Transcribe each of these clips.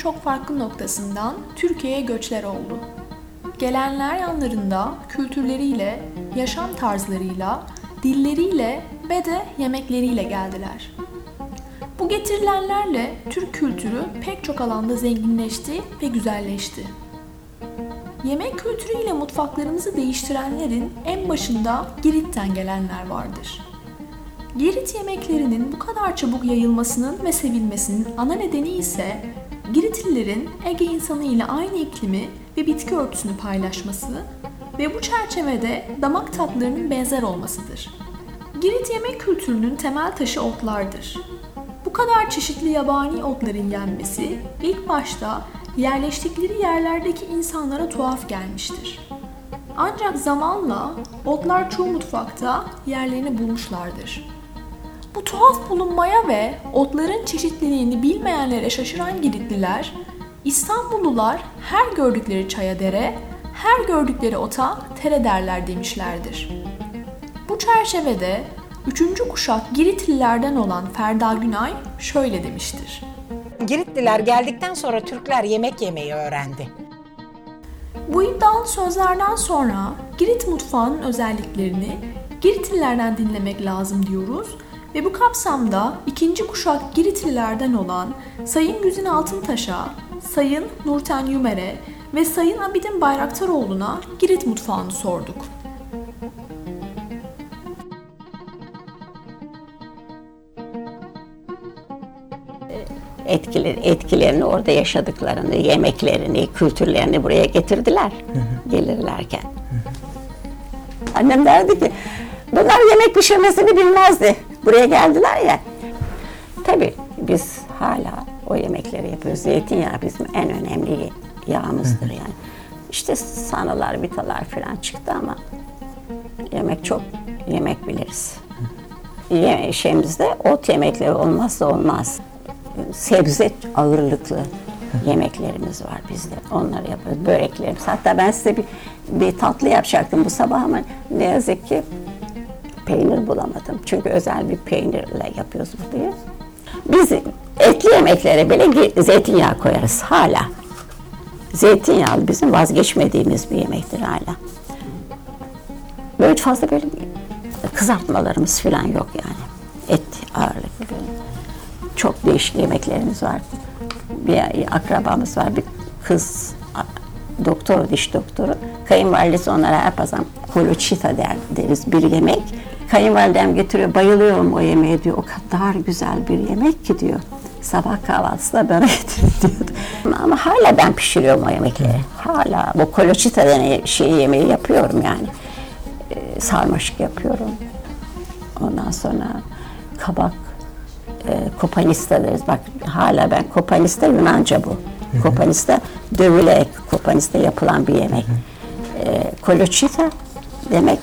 çok farklı noktasından Türkiye'ye göçler oldu. Gelenler yanlarında kültürleriyle, yaşam tarzlarıyla, dilleriyle ve de yemekleriyle geldiler. Bu getirilenlerle Türk kültürü pek çok alanda zenginleşti ve güzelleşti. Yemek kültürüyle mutfaklarımızı değiştirenlerin en başında Girit'ten gelenler vardır. Girit yemeklerinin bu kadar çabuk yayılmasının ve sevilmesinin ana nedeni ise Giritlilerin Ege insanı ile aynı iklimi ve bitki örtüsünü paylaşması ve bu çerçevede damak tatlarının benzer olmasıdır. Girit yemek kültürünün temel taşı otlardır. Bu kadar çeşitli yabani otların yenmesi ilk başta yerleştikleri yerlerdeki insanlara tuhaf gelmiştir. Ancak zamanla otlar çoğu mutfakta yerlerini bulmuşlardır. Bu tuhaf bulunmaya ve otların çeşitliliğini bilmeyenlere şaşıran Giritliler, İstanbullular her gördükleri çaya dere, her gördükleri ota tere derler demişlerdir. Bu çerçevede 3. kuşak Giritlilerden olan Ferda Günay şöyle demiştir. Giritliler geldikten sonra Türkler yemek yemeyi öğrendi. Bu iddialı sözlerden sonra Girit mutfağının özelliklerini Giritlilerden dinlemek lazım diyoruz ve bu kapsamda 2. kuşak Giritlilerden olan Sayın Güzin Altıntaş'a, Sayın Nurten Yümer'e ve Sayın Abidin Bayraktaroğlu'na Girit mutfağını sorduk. Etkilerini, orada yaşadıklarını, yemeklerini, kültürlerini buraya getirdiler gelirlerken. Annem derdi ki, bunlar yemek pişirmesini bilmezdi. Buraya geldiler ya. Tabii biz hala o yemekleri yapıyoruz. Zeytinyağı bizim en önemli yağımızdır yani. İşte sanalar, vitalar falan çıktı ama çok yemek biliriz. Şeyimizde ot yemekleri olmazsa olmaz. Sebze ağırlıklı yemeklerimiz var bizde. Onları yapıyoruz. Böreklerimiz. Hatta ben size bir tatlı yapacaktım bu sabah ama ne yazık ki peynir bulamadım. Çünkü özel bir peynirle yapıyoruz bunu. Biz etli yemeklere bile zeytinyağı koyarız hala. Zeytinyağlı bizim vazgeçmediğimiz bir yemektir hala. Böyle fazla böyle kızartmalarımız falan yok yani. Et ağırlıklı. Çok değişik yemeklerimiz var. Bir akrabamız var, bir kız doktor, diş doktoru. Kayınvalidesi onlara her pazar koloçita deriz bir yemek. Kayınvalidem getiriyor, bayılıyorum o yemeğe diyor. O kadar güzel bir yemek ki diyor. Sabah kahvaltısında bana getirin diyordu. Ama hala ben pişiriyorum o yemekleri. Hala bu koloçita denen yemeği yapıyorum yani. Sarmaşık yapıyorum. Ondan sonra kabak, kopanista deriz. Bak hala ben kopanista Yunanca bu. Kopanista dövülerek kopanista yapılan bir yemek. Koloçita demek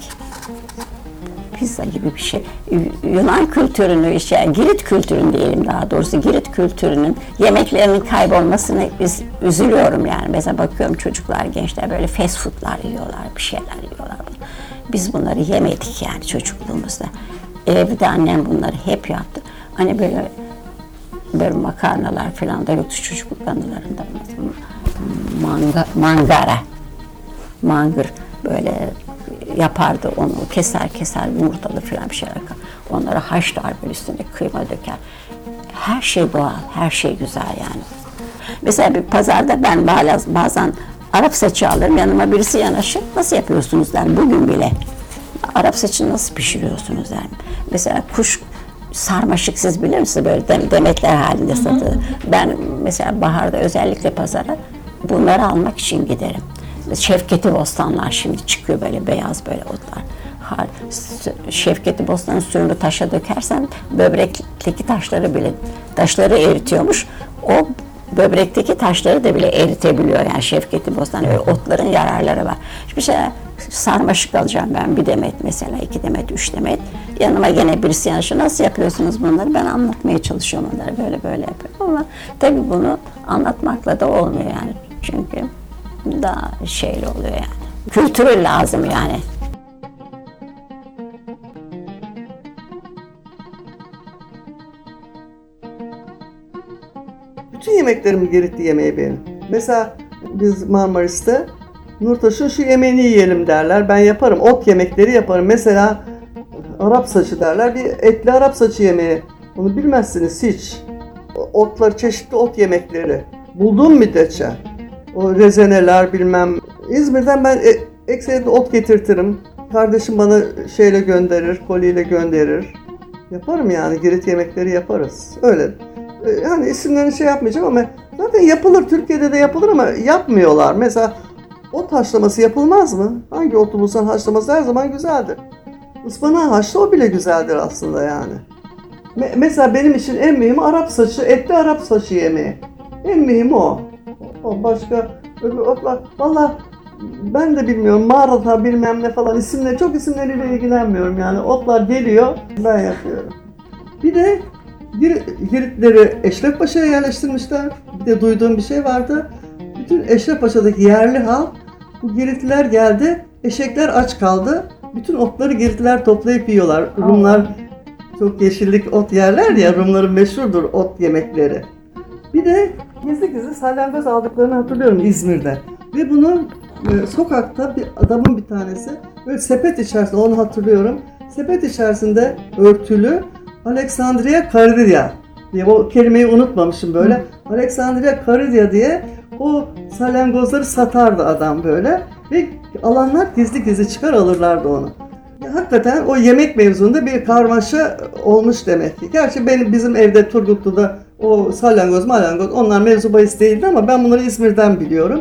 pizza gibi bir şey. Yunan kültürünü, Girit kültürünü diyelim daha doğrusu, Girit kültürünün yemeklerinin kaybolmasını üzülüyorum yani. Mesela bakıyorum çocuklar, gençler böyle fast foodlar yiyorlar, bir şeyler yiyorlar. Biz bunları yemedik yani çocukluğumuzda. Evde annem bunları hep yaptı. Hani böyle makarnalar falan da yoktu çocukluk anılarında. Mangır böyle yapardı onu, keser yumurtalı falan bir şeyler. Onları haşlar böyle üstüne kıyma döker. Her şey doğal, her şey güzel yani. Mesela bir pazarda ben bazen Arap saçı alırım, yanıma birisi yanaşır. Nasıl yapıyorsunuz der bugün bile. Arap saçını nasıl pişiriyorsunuz der. Mesela kuş sarmaşık siz bilir misiniz? Böyle demetler halinde satılır. Ben mesela baharda özellikle pazara bunları almak için giderim. Şevketi bostanlar şimdi çıkıyor böyle beyaz böyle otlar. Şevketi bostanın suyunu taşa dökersen böbrekteki taşları eritiyormuş. O böbrekteki taşları da bile eritebiliyor yani Şevketi bostan. Öyle otların yararları var. Şimdi sarmaşık alacağım ben, bir demet mesela, 2 demet, 3 demet. Yanıma gene birisi yanaşıyor. Nasıl yapıyorsunuz bunları? Ben anlatmaya çalışıyorum onları. Böyle yapıyorum ama tabii bunu anlatmakla da olmuyor yani. Çünkü daha şeyli oluyor yani. Kültürü lazım yani. bütün yemeklerimi Giritli yemeği benim. Mesela biz Marmaris'te Nurtaş'ın şu yemeğini yiyelim derler. Ben yaparım. Ot yemekleri yaparım. Mesela Arap saçı derler. Bir etli Arap saçı yemeği. Onu bilmezsiniz hiç. Otlar, çeşitli ot yemekleri. Bulduğum müddetçe. O rezeneler bilmem. İzmir'den ben ekseriyetle ot getirtirim. Kardeşim bana şeyle gönderir, koliyle gönderir. Yaparım yani. Girit yemekleri yaparız. Öyle. Yani isimlerini şey yapmayacağım ama zaten yapılır. Türkiye'de de yapılır ama yapmıyorlar. Mesela ot haşlaması yapılmaz mı? Hangi otu bulsan haşlaması her zaman güzeldir. Ispanağı haşla, o bile güzeldir aslında yani. Mesela benim için en mühim Arap saçı, etli Arap saçı yemeği. En mühim o. O başka öbür otlar. Valla ben de bilmiyorum. Mağarada bilmem ne falan isimleri, çok isimleriyle ilgilenmiyorum yani. Otlar geliyor, ben yapıyorum. Bir de Giritleri Eşref Paşa'ya yerleştirmişler. Bir de duyduğum bir şey vardı. Bütün Eşref Paşa'daki yerli halk, bu Giritliler geldi, eşekler aç kaldı. Bütün otları Giritliler toplayıp yiyorlar. Rumlar çok yeşillik ot yerler ya, Rumların meşhurdur ot yemekleri. Bir de gizli gizli salyangoz aldıklarını hatırlıyorum İzmir'de. Ve bunu sokakta bir adamın bir tanesi böyle sepet içerisinde, onu hatırlıyorum. Sepet içerisinde örtülü Alexandria Caridya diye, o kelimeyi unutmamışım böyle. Alexandria Caridya diye o salyangozları satardı adam böyle. Ve alanlar gizli gizli çıkar alırlardı onu. Ya, hakikaten o yemek mevzunda bir karmaşa olmuş demek ki. Gerçi bizim evde Turgutlu'da o salyangoz onlar mevzu bahis değildi ama ben bunları İzmir'den biliyorum.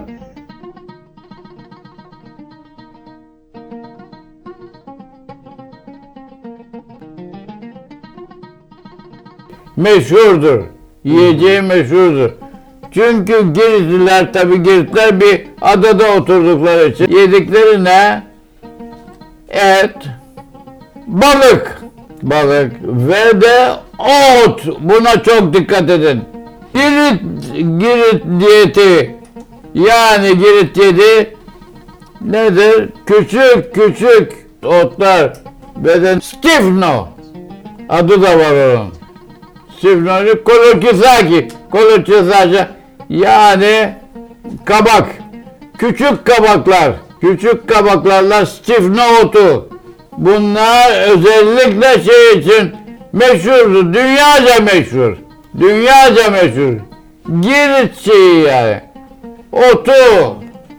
Meşhurdur. Yiyeceği meşhurdur. Çünkü Giritliler bir adada oturdukları için yedikleri ne? Et, balık ve de ot. Buna çok dikkat edin. Girit diyeti, yani Girit diyeti nedir? Küçük otlar ve de stifno adı da var onun. Stifno, kolokisaki yani kabak. Küçük kabaklarla stifno otu. Bunlar özellikle şey için meşhurdur. Dünyaca meşhur. Girit şeyi yani. Otu,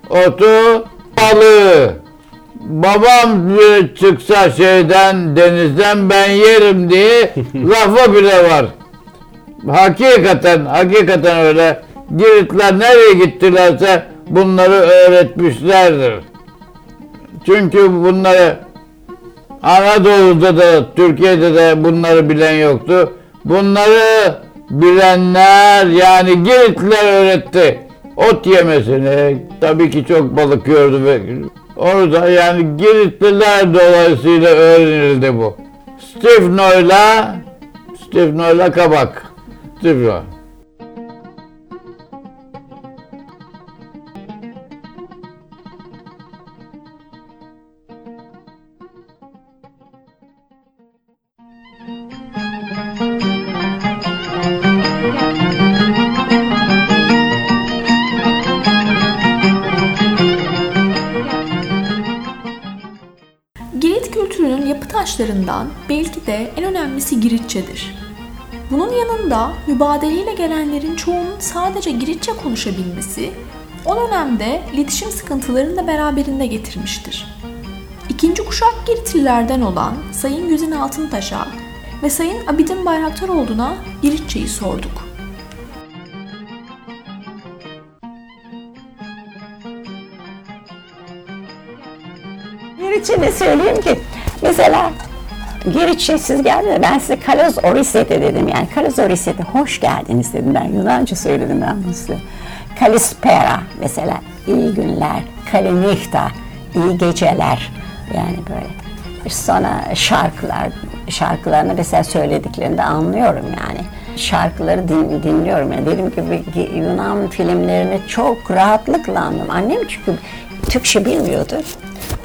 balığı. Babam çıksa denizden ben yerim diye lafı bile var. Hakikaten öyle. Giritler nereye gittilerse bunları öğretmişlerdir. Çünkü bunları Anadolu'da da Türkiye'de de bunları bilen yoktu. Bunları bilenler, yani Giritliler öğretti. Ot yemesini, tabii ki çok balık yiyordu ve orada yani Giritliler dolayısıyla öğrenildi bu. Stifno'yla kabak. Stifno. Girit kültürünün yapı taşlarından belki de en önemlisi Giritçedir. Bunun yanında mübadeleyle gelenlerin çoğunun sadece Giritçe konuşabilmesi, o dönemde iletişim sıkıntılarını da beraberinde getirmiştir. İkinci kuşak Giritlilerden olan Sayın Güzin Altıntaş'a ve Sayın Abidin Bayraktaroğlu'na Giritçeyi sorduk. Giritçe söyleyeyim ki mesela Giritçe siz geldiniz, ben size Kalos Orisete dedim, yani Kalos Orisete hoş geldiniz dedim, ben Yunanca söyledim ben bunu size. Kalispera mesela iyi günler, Kalinihta iyi geceler, yani böyle. Sonra şarkılarını mesela söylediklerinde anlıyorum yani. Şarkıları dinliyorum yani, dediğim gibi Yunan filmlerini çok rahatlıkla anlıyorum. Annem çünkü Türkçe bilmiyordu.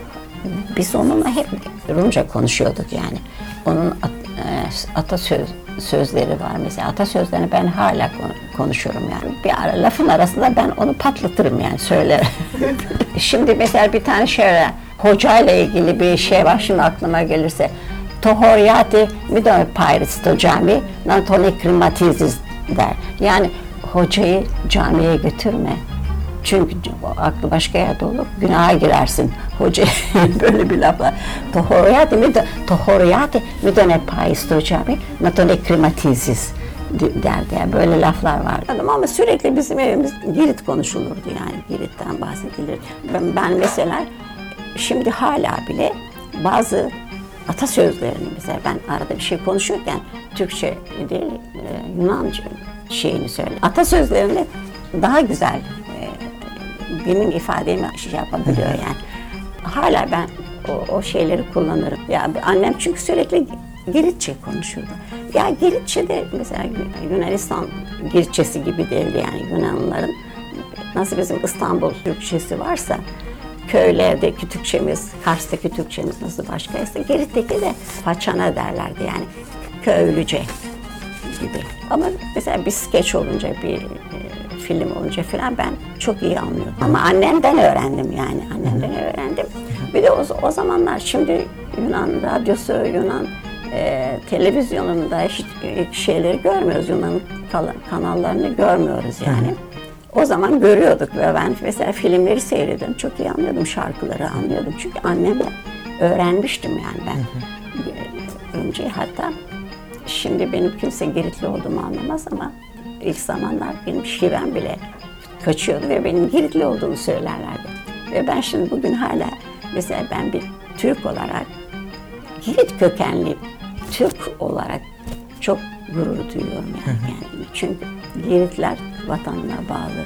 Biz onunla hep Rumca konuşuyorduk yani. Onun sözleri var mesela. Atasözlerini ben hala konuşurum yani. Bir ara lafın arasında ben onu patlatırım yani söylerim. Şimdi mesela bir tane şöyle hocayla ilgili bir şey var şimdi aklıma gelirse. Tohoryati midon payristo cami natoni klimatizis der. Yani hocayı camiye götürme. Çünkü aklı başka yerde olur, günaha girersin. Hoca böyle bir laf var. Tohoryati midone paisto cami natone klimatizis derdi. Yani böyle laflar vardı. Ama sürekli bizim evimiz Girit konuşulurdu yani. Girit'ten bahsedilir. Ben mesela şimdi hala bile bazı atasözlerini mesela ben arada bir şey konuşurken Türkçe değil Yunanca şeyini söyle. Atasözlerini daha güzel benim ifademi şey yapabiliyor yani. Hala ben o şeyleri kullanırım. Ya annem çünkü sürekli Giritçe konuşurdu. Ya Giritçe de mesela Yunanistan Giritçesi gibi değildi yani Yunanlıların. Nasıl bizim İstanbul Türkçesi varsa köylerdeki Türkçemiz, Kars'taki Türkçemiz nasıl başkaysa Girit'teki de façana derlerdi yani köylüce gibi. Ama mesela bir skeç olunca bir film olunca falan ben çok iyi anlıyorum. Ama annemden öğrendim yani, annemden öğrendim. Bir de o zamanlar şimdi Yunan radyosu, Yunan televizyonunda hiç şeyleri görmüyoruz, Yunan kanallarını görmüyoruz yani. O zaman görüyorduk ve ben mesela filmleri seyrediyordum, çok iyi anlıyordum, şarkıları anlıyordum. Çünkü annemden öğrenmiştim yani ben. Önce hatta şimdi benim kimse Giritli olduğumu anlamaz ama ilk zamanlar benim şivem bile kaçıyordu ve benim Giritli olduğumu söylerlerdi. Ve ben şimdi bugün hala mesela ben bir Türk olarak Girit kökenli Türk olarak çok gurur duyuyorum yani kendimi. Çünkü Giritler vatanına bağlı.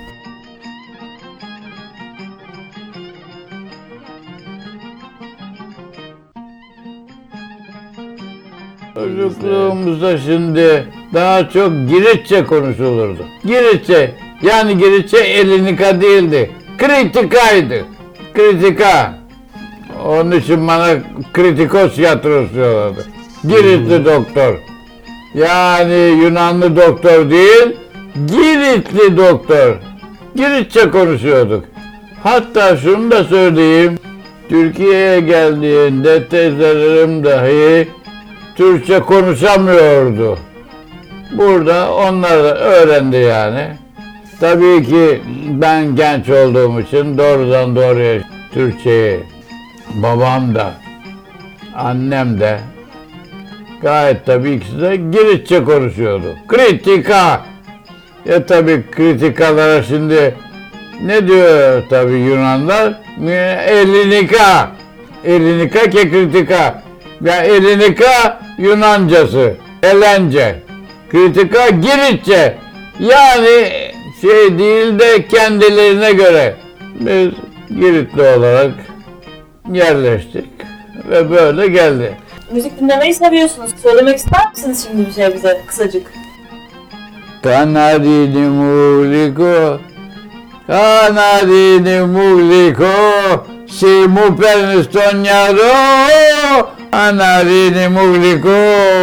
Çocukluğumuzda şimdi daha çok Giritçe konuşulurdu. Giritçe, yani Giritçe elinika değildi. Kritikaydı. Kritika. Onun için bana kritikos tiyatrosu diyorlardı. Giritli doktor. Yani Yunanlı doktor değil, Giritli doktor. Giritçe konuşuyorduk. Hatta şunu da söyleyeyim. Türkiye'ye geldiğinde teyzelerim dahi Türkçe konuşamıyordu. Burada onlar da öğrendi yani. Tabii ki ben genç olduğum için doğrudan doğruya Türkçeyi babam da annem de gayet tabii ikisi de Giritçe konuşuyordu. Kritika! Ya tabii kritikalara şimdi ne diyor tabii Yunanlar? Elinika! Elinika ke kritika. Ya elinika Yunancası, Elence. Kritika Giritçe. Yani şey değil de kendilerine göre. Biz Giritli olarak yerleştik ve böyle geldi. Müzik dinlemeyi seviyorsunuz. Söylemek ister misiniz şimdi bir şey bize kısacık? Kanadini muliko, kanadini muliko, si mu pernistognaro, kanadini muliko.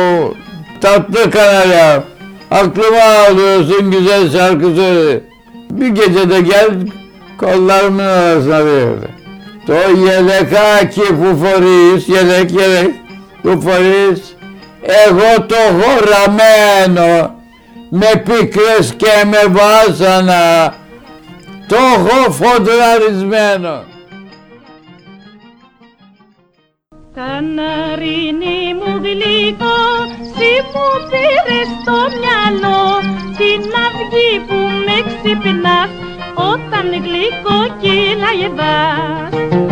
Tatlı kanarya, aklıma alıyorsun güzel şarkı söyle. Bir gecede gel kollarımın arasına verdi. To yeleka ki fuforis, yelek yelek, fuforis. Εγώ το έχω ραμμένο με πίκρες και με βάσανα, το έχω φοντραρισμένο. Καναρίνι μου γλυκό, σύ μου πήρες στο μυαλό την αυγή που με ξυπνάς όταν γλυκό κυλαγεδάς.